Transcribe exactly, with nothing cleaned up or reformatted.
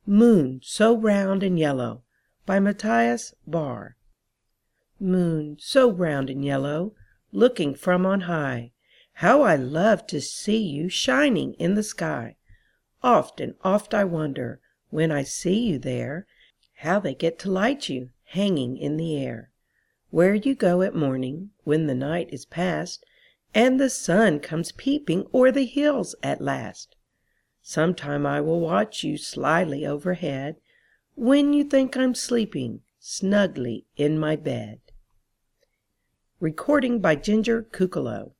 Moon so round and yellow, by Matthias Barr. Moon so round and yellow, looking from on high, How I love to see you shining in the sky. Oft and oft I wonder, when I see you there, How they get to light you, hanging in the air. Where you go at morning, when the night is past, And the sun comes peeping o'er the hills at last. Sometime I will watch you slyly overhead, When you think I'm sleeping snugly in my bed. Recording by Ginger Kukalo.